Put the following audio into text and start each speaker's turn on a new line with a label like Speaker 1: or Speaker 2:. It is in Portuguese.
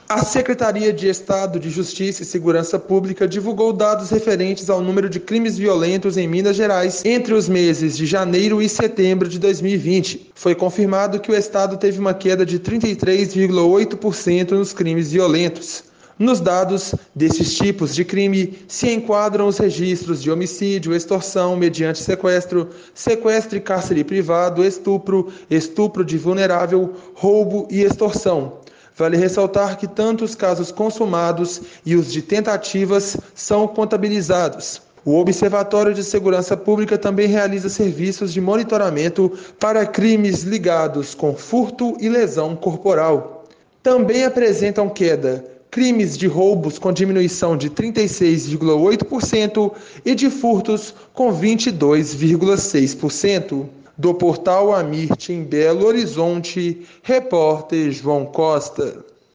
Speaker 1: A Secretaria de Estado de Justiça e Segurança Pública divulgou dados referentes ao número de crimes violentos em Minas Gerais entre os meses de janeiro e setembro de 2020. Foi confirmado que o estado teve uma queda de 33,8% nos crimes violentos. Nos dados desses tipos de crime se enquadram os registros de homicídio, extorsão mediante sequestro, sequestro e cárcere privado, estupro, estupro de vulnerável, roubo e extorsão. Vale ressaltar que tanto os casos consumados e os de tentativas são contabilizados. O Observatório de Segurança Pública também realiza serviços de monitoramento para crimes ligados com furto e lesão corporal. Também apresentam queda crimes de roubos com diminuição de 36,8% e de furtos com 22,6%. Do portal Amirte em Belo Horizonte, repórter João Costa.